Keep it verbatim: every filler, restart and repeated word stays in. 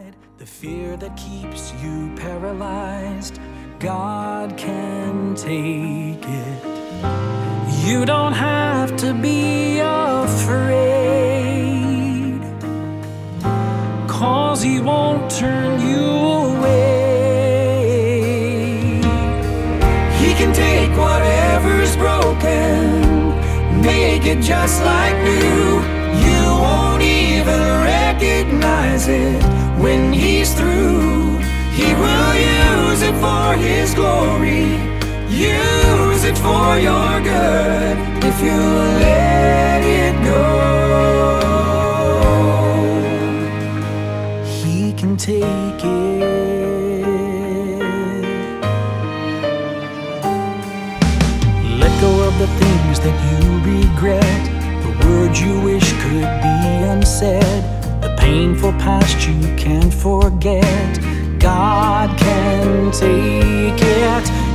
The fear that keeps you paralyzed, God can take it. You don't have to be afraid, 'cause He won't turn you away. He can take whatever's broken, make it just like new. You won't even recognize it when He's through. He will use it for His glory, use it for your good, if you let it go. He can take it. Let go of the things that you regret, the words you wish could be unsaid, the painful past you can't forget. God can take it.